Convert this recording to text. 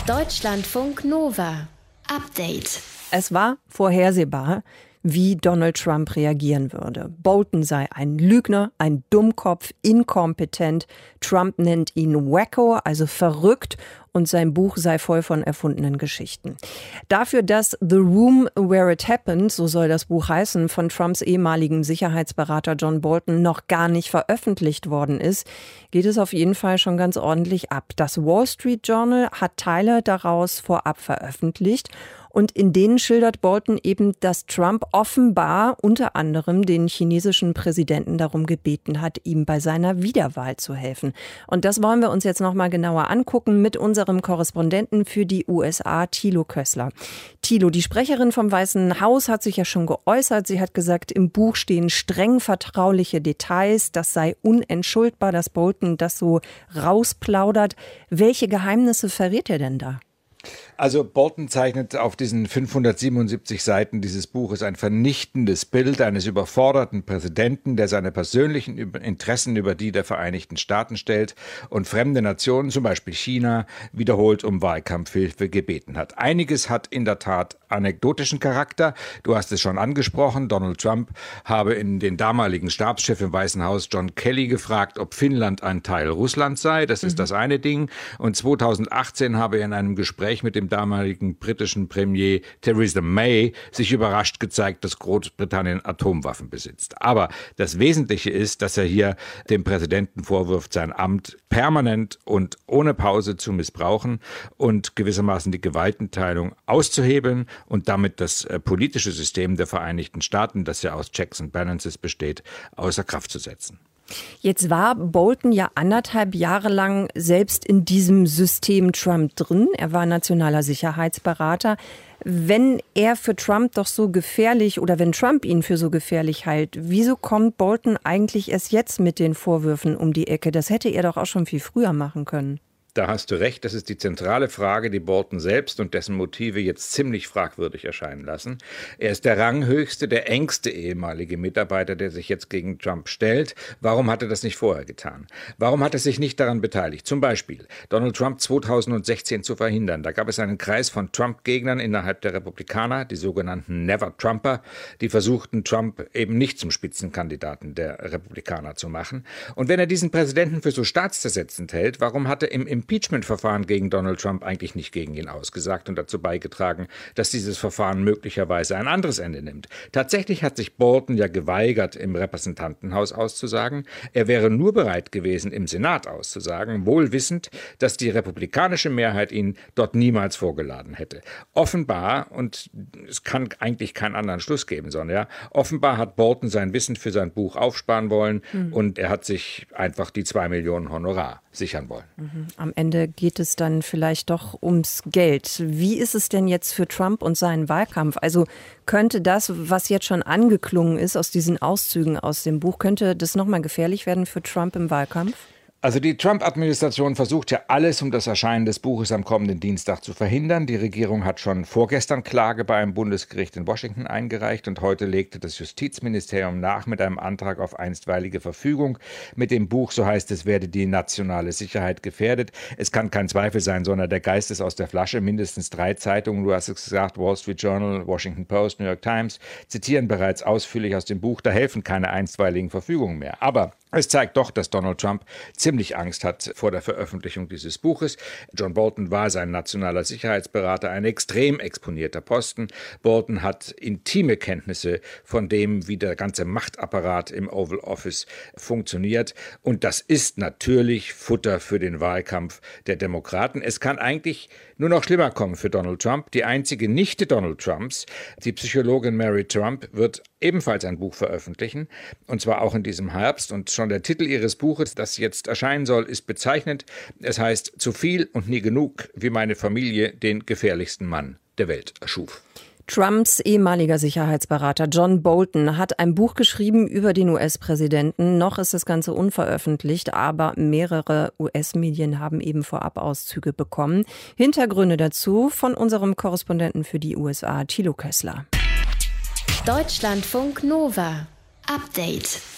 Deutschlandfunk Nova. Update. Es war vorhersehbar, wie Donald Trump reagieren würde. Bolton sei ein Lügner, ein Dummkopf, inkompetent. Trump nennt ihn wacko, also verrückt, und sein Buch sei voll von erfundenen Geschichten. Dafür, dass The Room Where It Happened, so soll das Buch heißen, von Trumps ehemaligen Sicherheitsberater John Bolton noch gar nicht veröffentlicht worden ist, geht es auf jeden Fall schon ganz ordentlich ab. Das Wall Street Journal hat Teile daraus vorab veröffentlicht. Und in denen schildert Bolton eben, dass Trump offenbar unter anderem den chinesischen Präsidenten darum gebeten hat, ihm bei seiner Wiederwahl zu helfen. Und das wollen wir uns jetzt nochmal genauer angucken mit unserem Korrespondenten für die USA, Thilo Kössler. Thilo, die Sprecherin vom Weißen Haus hat sich ja schon geäußert. Sie hat gesagt, im Buch stehen streng vertrauliche Details. Das sei unentschuldbar, dass Bolton das so rausplaudert. Welche Geheimnisse verrät er denn da? Also Bolton zeichnet auf diesen 577 Seiten dieses Buches ein vernichtendes Bild eines überforderten Präsidenten, der seine persönlichen Interessen über die der Vereinigten Staaten stellt und fremde Nationen, zum Beispiel China, wiederholt um Wahlkampfhilfe gebeten hat. Einiges hat in der Tat anekdotischen Charakter. Du hast es schon angesprochen, Donald Trump habe in den damaligen Stabschef im Weißen Haus John Kelly gefragt, ob Finnland ein Teil Russlands sei. Das ist das eine Ding. Und 2018 habe er in einem Gespräch mit dem damaligen britischen Premier Theresa May sich überrascht gezeigt, dass Großbritannien Atomwaffen besitzt. Aber das Wesentliche ist, dass er hier dem Präsidenten vorwirft, sein Amt permanent und ohne Pause zu missbrauchen und gewissermaßen die Gewaltenteilung auszuhebeln und damit das politische System der Vereinigten Staaten, das ja aus Checks and Balances besteht, außer Kraft zu setzen. Jetzt war Bolton ja 1,5 Jahre lang selbst in diesem System Trump drin. Er war nationaler Sicherheitsberater. Wenn er für Trump doch so gefährlich oder wenn Trump ihn für so gefährlich hält, wieso kommt Bolton eigentlich erst jetzt mit den Vorwürfen um die Ecke? Das hätte er doch auch schon viel früher machen können. Da hast du recht, das ist die zentrale Frage, die Bolton selbst und dessen Motive jetzt ziemlich fragwürdig erscheinen lassen. Er ist der ranghöchste, der engste ehemalige Mitarbeiter, der sich jetzt gegen Trump stellt. Warum hat er das nicht vorher getan? Warum hat er sich nicht daran beteiligt? Zum Beispiel Donald Trump 2016 zu verhindern. Da gab es einen Kreis von Trump-Gegnern innerhalb der Republikaner, die sogenannten Never-Trumper, die versuchten, Trump eben nicht zum Spitzenkandidaten der Republikaner zu machen. Und wenn er diesen Präsidenten für so staatszersetzend hält, warum hat er im Impeachment-Verfahren gegen Donald Trump eigentlich nicht gegen ihn ausgesagt und dazu beigetragen, dass dieses Verfahren möglicherweise ein anderes Ende nimmt? Tatsächlich hat sich Bolton ja geweigert, im Repräsentantenhaus auszusagen. Er wäre nur bereit gewesen, im Senat auszusagen, wohl wissend, dass die republikanische Mehrheit ihn dort niemals vorgeladen hätte. Offenbar, und es kann eigentlich keinen anderen Schluss geben, sondern ja, offenbar hat Bolton sein Wissen für sein Buch aufsparen wollen und er hat sich einfach die 2 Millionen Honorar sichern wollen. Am Ende geht es dann vielleicht doch ums Geld. Wie ist es denn jetzt für Trump und seinen Wahlkampf? Also könnte das, was jetzt schon angeklungen ist aus diesen Auszügen aus dem Buch, könnte das nochmal gefährlich werden für Trump im Wahlkampf? Also die Trump-Administration versucht ja alles, um das Erscheinen des Buches am kommenden Dienstag zu verhindern. Die Regierung hat schon vorgestern Klage bei einem Bundesgericht in Washington eingereicht und heute legte das Justizministerium nach mit einem Antrag auf einstweilige Verfügung. Mit dem Buch, so heißt es, werde die nationale Sicherheit gefährdet. Es kann kein Zweifel sein, sondern der Geist ist aus der Flasche. Mindestens 3 Zeitungen, du hast es gesagt, Wall Street Journal, Washington Post, New York Times, zitieren bereits ausführlich aus dem Buch. Da helfen keine einstweiligen Verfügungen mehr. Aber es zeigt doch, dass Donald Trump ziemlich Angst hat vor der Veröffentlichung dieses Buches. John Bolton war sein nationaler Sicherheitsberater, ein extrem exponierter Posten. Bolton hat intime Kenntnisse von dem, wie der ganze Machtapparat im Oval Office funktioniert. Und das ist natürlich Futter für den Wahlkampf der Demokraten. Es kann eigentlich nur noch schlimmer kommen für Donald Trump. Die einzige Nichte Donald Trumps, die Psychologin Mary Trump, wird ebenfalls ein Buch veröffentlichen, und zwar auch in diesem Herbst. Und schon der Titel ihres Buches, das jetzt erscheinen soll, ist bezeichnend. Es heißt „Zu viel und nie genug, wie meine Familie den gefährlichsten Mann der Welt erschuf". Trumps ehemaliger Sicherheitsberater John Bolton hat ein Buch geschrieben über den US-Präsidenten. Noch ist das Ganze unveröffentlicht, aber mehrere US-Medien haben eben vorab Auszüge bekommen. Hintergründe dazu von unserem Korrespondenten für die USA, Thilo Kössler. Deutschlandfunk Nova. Update.